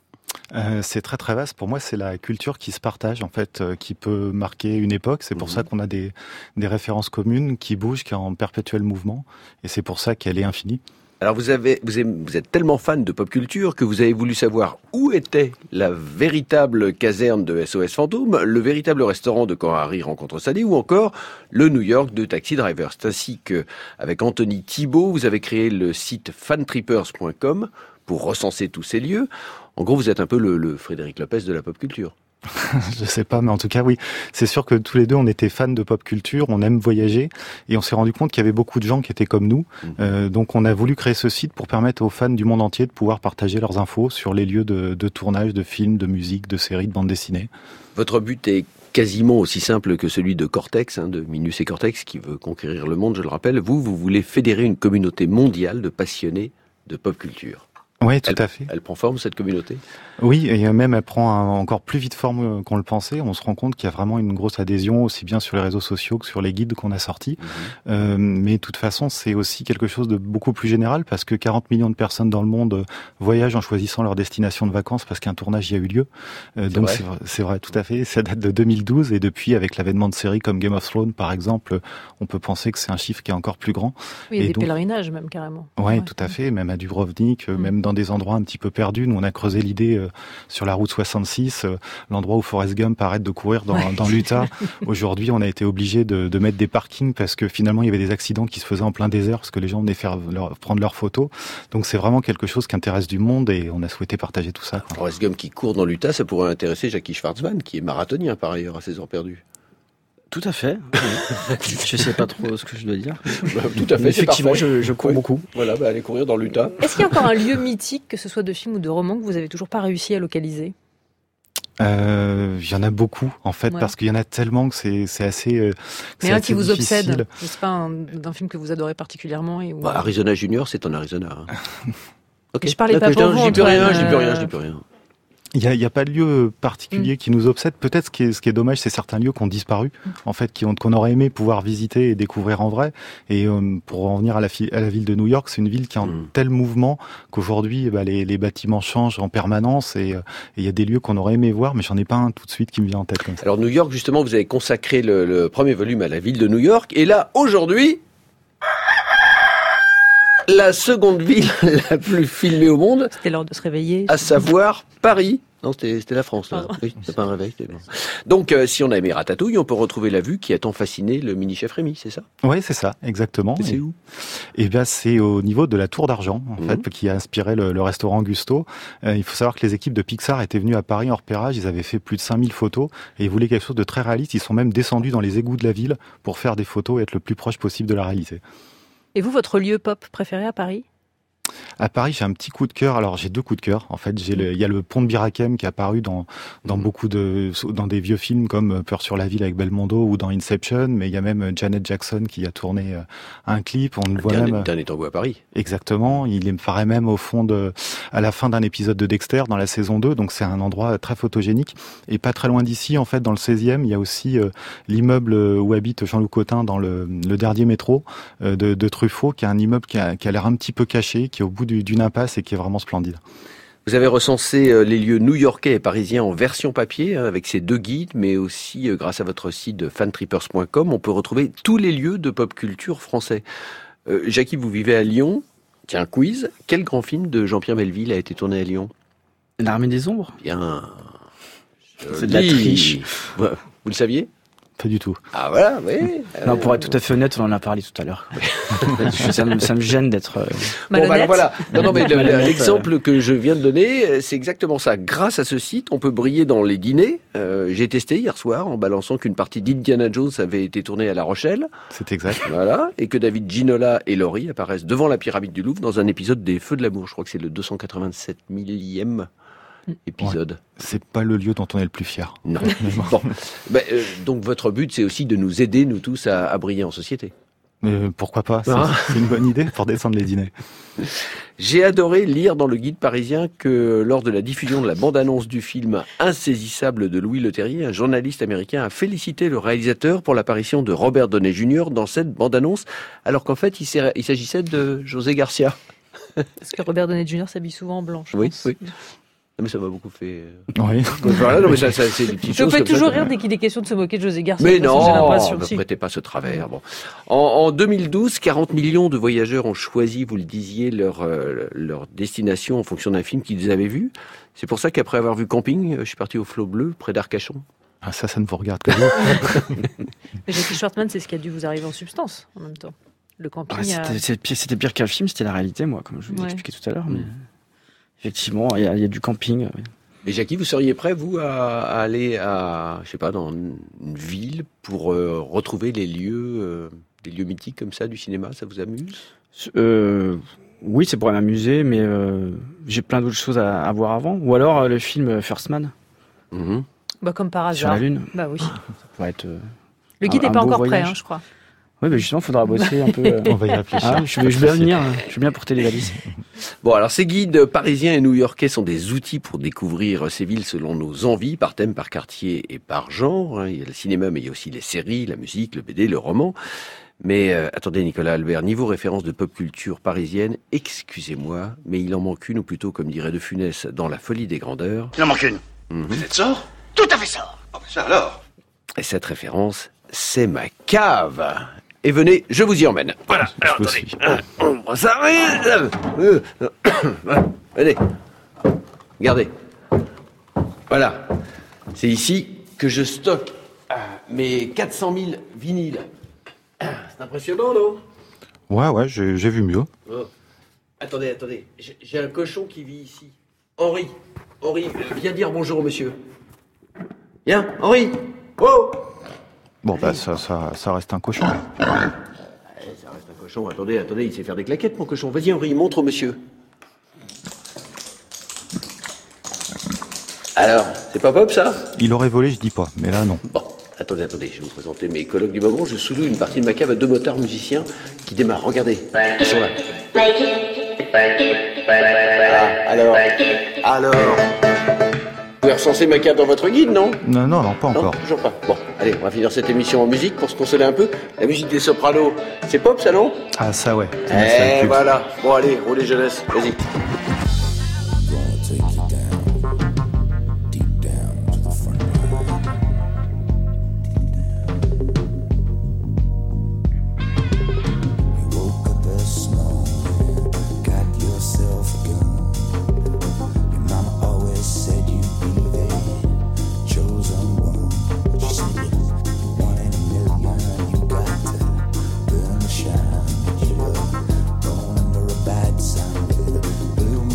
C'est très très vaste. Pour moi, c'est la culture qui se partage, en fait, qui peut marquer une époque. C'est pour ça qu'on a des références communes qui bougent, qui sont en perpétuel mouvement. Et c'est pour ça qu'elle est infinie.
Alors vous êtes tellement fan de pop culture que vous avez voulu savoir où était la véritable caserne de SOS Fantôme, le véritable restaurant de Quand Harry rencontre Sally ou encore le New York de Taxi Driver. C'est ainsi que, avec Anthony Thibault, vous avez créé le site fantrippers.com pour recenser tous ces lieux. En gros, vous êtes un peu le Frédéric Lopez de la pop culture.
Je sais pas, mais en tout cas, oui. C'est sûr que tous les deux, on était fans de pop culture, on aime voyager, et on s'est rendu compte qu'il y avait beaucoup de gens qui étaient comme nous. Donc, on a voulu créer ce site pour permettre aux fans du monde entier de pouvoir partager leurs infos sur les lieux de tournage, de films, de musique, de séries, de bandes dessinées.
Votre but est quasiment aussi simple que celui de Cortex, de Minus et Cortex, qui veut conquérir le monde, je le rappelle. Vous voulez fédérer une communauté mondiale de passionnés de pop culture.
Oui, tout à fait.
Elle prend forme, cette communauté ?
Oui, et même elle prend encore plus vite forme qu'on le pensait. On se rend compte qu'il y a vraiment une grosse adhésion, aussi bien sur les réseaux sociaux que sur les guides qu'on a sortis. Mais de toute façon, c'est aussi quelque chose de beaucoup plus général, parce que 40 millions de personnes dans le monde voyagent en choisissant leur destination de vacances parce qu'un tournage y a eu lieu. Donc c'est vrai, tout à fait. Ça date de 2012, et depuis, avec l'avènement de séries comme Game of Thrones, par exemple, on peut penser que c'est un chiffre qui est encore plus grand.
Oui, il y a des pèlerinages même, carrément.
Ouais, tout à fait, même à Dubrovnik, même dans des endroits un petit peu perdus. Nous, on a creusé l'idée sur la route 66, l'endroit où Forrest Gump arrête de courir dans l'Utah. Aujourd'hui, on a été obligé de mettre des parkings parce que finalement, il y avait des accidents qui se faisaient en plein désert parce que les gens venaient prendre leurs photos. Donc, c'est vraiment quelque chose qui intéresse du monde et on a souhaité partager tout ça.
Forrest Gump qui court dans l'Utah, ça pourrait intéresser Jackie Schwartzman, qui est marathonien par ailleurs à ses heures perdues.
Tout à fait. Je sais pas trop ce que je dois dire.
Tout à fait.
Effectivement, je cours beaucoup.
Voilà, allez courir dans l'Utah.
Est-ce qu'il y a encore un lieu mythique, que ce soit de film ou de roman, que vous avez toujours pas réussi à localiser ?
Il y en a beaucoup, en fait, parce qu'il y en a tellement que c'est assez.
Mais un qui vous obsède. Je sais pas, d'un film que vous adorez particulièrement et où...
Arizona Junior, c'est en Arizona.
Okay. Je parlais pas pour vous.
Je dis plus rien.
Il y a pas de lieu particulier qui nous obsède. Peut-être ce qui est dommage, c'est certains lieux qui ont disparu, en fait, qu'on aurait aimé pouvoir visiter et découvrir en vrai. Et pour en venir à la ville de New York, c'est une ville qui est en tel mouvement qu'aujourd'hui, les bâtiments changent en permanence et il y a des lieux qu'on aurait aimé voir, mais j'en ai pas un tout de suite qui me vient en tête comme ça.
Alors New York, justement, vous avez consacré le premier volume à la ville de New York, et là, aujourd'hui, la seconde ville la plus filmée au monde.
C'était l'heure de se réveiller.
À savoir Paris. Non, c'était la France, là. Oui, c'est pas un réveil. Bon. Donc, si on a aimé Ratatouille, on peut retrouver la vue qui a tant fasciné le mini-chef Rémi, c'est ça ?
Oui, c'est ça, exactement.
C'est où ?
Eh bien, c'est au niveau de la Tour d'Argent, en fait, qui a inspiré le restaurant Gusto. Il faut savoir que les équipes de Pixar étaient venues à Paris en repérage, ils avaient fait plus de 5000 photos, et ils voulaient quelque chose de très réaliste. Ils sont même descendus dans les égouts de la ville pour faire des photos et être le plus proche possible de la réalité.
Et vous, votre lieu pop préféré à Paris ?
À Paris, j'ai un petit coup de cœur. Alors, j'ai deux coups de cœur. En fait, il y a le pont de Bir Hakeim qui est apparu dans des vieux films comme Peur sur la ville avec Belmondo ou dans Inception. Mais il y a même Janet Jackson qui a tourné un clip. On le voit même.
Dernier tango à Paris.
Exactement. Il me paraît même au fond à la fin d'un épisode de Dexter dans la saison 2. Donc, c'est un endroit très photogénique. Et pas très loin d'ici, en fait, dans le 16e, il y a aussi l'immeuble où habite Jean-Loup Cotin dans le dernier métro de Truffaut, qui est un immeuble qui a l'air un petit peu caché, qui est au bout d'une impasse et qui est vraiment splendide.
Vous avez recensé les lieux new-yorkais et parisiens en version papier, avec ces deux guides, mais aussi grâce à votre site fantrippers.com, on peut retrouver tous les lieux de pop culture français. Jackie, vous vivez à Lyon. Tiens, quiz. Quel grand film de Jean-Pierre Melville a été tourné à Lyon?
L'Armée des Ombres.
Bien.
C'est de la triche.
Vous le saviez?
Pas du tout.
Ah voilà, oui.
Non, pour être tout à fait honnête, on en a parlé tout à l'heure. ça me gêne d'être...
Bon, bah, alors voilà. Non, mais l'exemple que je viens de donner, c'est exactement ça. Grâce à ce site, on peut briller dans les dîners. J'ai testé hier soir en balançant qu'une partie d'Indiana Jones avait été tournée à La Rochelle.
C'est exact.
Voilà. Et que David Ginola et Laurie apparaissent devant la pyramide du Louvre dans un épisode des Feux de l'amour. Je crois que c'est le 287 millième épisode.
Ouais. C'est pas le lieu dont on est le plus fier.
Non. Bon. Donc votre but, c'est aussi de nous aider, nous tous, à briller en société.
Mais pourquoi pas, c'est une bonne idée pour descendre les dîners.
J'ai adoré lire dans le Guide parisien que lors de la diffusion de la bande-annonce du film Insaisissable de Louis Leterrier, un journaliste américain a félicité le réalisateur pour l'apparition de Robert Downey Jr. dans cette bande-annonce, alors qu'en fait, il s'agissait de José Garcia.
Parce que Robert Downey Jr. s'habille souvent en blanc, je pense.
Oui. Non, mais ça m'a beaucoup fait...
Oui.
Voilà, non, mais ça, c'est des petites choses.
Je fais toujours rire dès qu'il est question de se moquer de José Garcia.
Mais non,
j'ai l'impression.
ne prêtez pas ce travers. Bon. En 2012, 40 millions de voyageurs ont choisi, vous le disiez, leur destination en fonction d'un film qu'ils avaient vu. C'est pour ça qu'après avoir vu Camping, je suis parti au Flot Bleu, près d'Arcachon.
Ah, ça ne vous regarde que vous.
Mais Jackie Schwartzman, c'est ce qui a dû vous arriver en substance, en même temps. Le Camping...
C'était pire qu'un film, c'était la réalité, moi, comme je vous l'expliquais tout à l'heure. Mais... Effectivement, il y a du camping. Oui.
Et Jackie, vous seriez prêt, vous, à aller dans une ville pour retrouver les lieux, des lieux mythiques comme ça du cinéma? Ça vous amuse?
Oui, c'est pour m'amuser, mais j'ai plein d'autres choses à voir avant. Ou alors le film First Man.
Comme par hasard.
Sur la Lune.
Bah oui.
Ça pourrait être.
Le guide n'est pas encore prêt, je crois.
Oui, justement, il faudra bosser un peu.
On va y réfléchir.
Je vais venir. Je vais bien porter les valises.
Bon, alors ces guides parisiens et new-yorkais sont des outils pour découvrir ces villes selon nos envies, par thème, par quartier et par genre. Il y a le cinéma, mais il y a aussi les séries, la musique, le BD, le roman. Mais attendez, Nicolas Albert, niveau référence de pop culture parisienne, excusez-moi, mais il en manque une, ou plutôt, comme dirait De Funès, dans La Folie des Grandeurs.
Il en manque une. Vous êtes sort? Tout à fait sort. Oh, ça alors.
Et cette référence, c'est ma cave. Et venez, je vous y emmène. Voilà, alors attendez. Ça venez. Regardez. Voilà. C'est ici que je stocke mes 400 000 vinyles. C'est impressionnant, non?
Ouais, j'ai vu mieux.
Oh. Attendez. J'ai un cochon qui vit ici. Henri, viens dire bonjour, monsieur. Viens, Henri. Oh!
Bon, ça reste un cochon.
Ça reste un cochon. Attendez, il sait faire des claquettes, mon cochon. Vas-y, Henri, montre au monsieur. Alors, c'est pas pop, ça?
Il aurait volé, je dis pas, mais là, non.
Bon, attendez, je vais vous présenter mes collègues du moment. Je sous-loue une partie de ma cave à 2 motards musiciens qui démarrent. Regardez, ils sont là. Alors... Vous pouvez recenser ma cave dans votre guide, non?
Non, pas encore.
Non, toujours pas. Bon, allez, on va finir cette émission en musique pour se consoler un peu. La musique des Sopranos, c'est pop, ça, non?
Ah, ça, ouais.
Voilà. Bon, allez, roulez jeunesse, vas-y.
Blue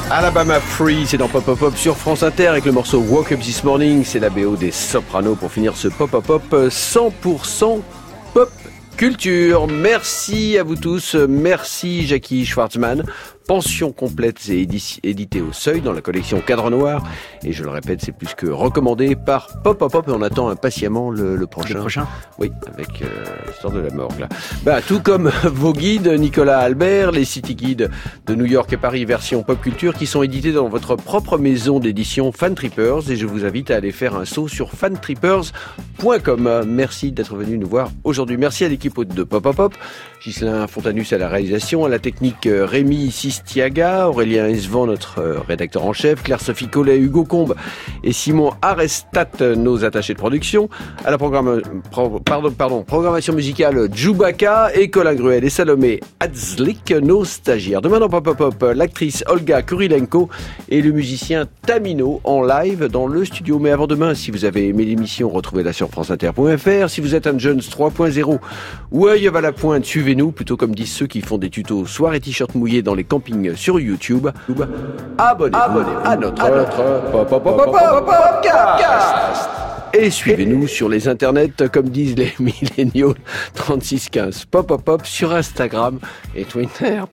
Alabama Free, c'est dans Pop Pop Pop sur France Inter avec le morceau Woke Up This Morning. C'est la BO des Sopranos pour finir ce Pop Pop Pop 100% pop culture. Merci à vous tous. Merci Jackie Schwartzmann. Pension complète, c'est édité au Seuil dans la collection Cadre Noir. Et je le répète, c'est plus que recommandé par Pop Pop Pop. Et on attend impatiemment le prochain.
Le prochain ?
Oui, avec l'histoire de la morgue là. Tout comme vos guides, Nicolas Albert, les City Guides de New York et Paris version pop culture qui sont édités dans votre propre maison d'édition Fan Trippers. Et je vous invite à aller faire un saut sur fantrippers.com. Merci d'être venu nous voir aujourd'hui. Merci à l'équipe de Pop Pop Pop. Ghislain Fontanus à la réalisation, à la technique Rémi Sistiaga, Aurélien Esvan, notre rédacteur en chef, Claire-Sophie Collet, Hugo Combe et Simon Arestat, nos attachés de production, à la programmation musicale Djoubaka et Colin Gruel et Salomé Adzlik, nos stagiaires. Demain dans Pop Pop Pop, l'actrice Olga Kurilenko et le musicien Tamino en live dans le studio. Mais avant demain, si vous avez aimé l'émission, retrouvez-la sur franceinter.fr. Si vous êtes un Jones 3.0 ou œil à la pointe, suivez-nous, plutôt comme disent ceux qui font des tutos soirée t-shirt mouillé dans les campings sur YouTube. Abonnez-vous à notre podcast. Et suivez-nous sur les internets, comme disent les milléniaux 3615 Pop Pop Pop sur Instagram et Twitter.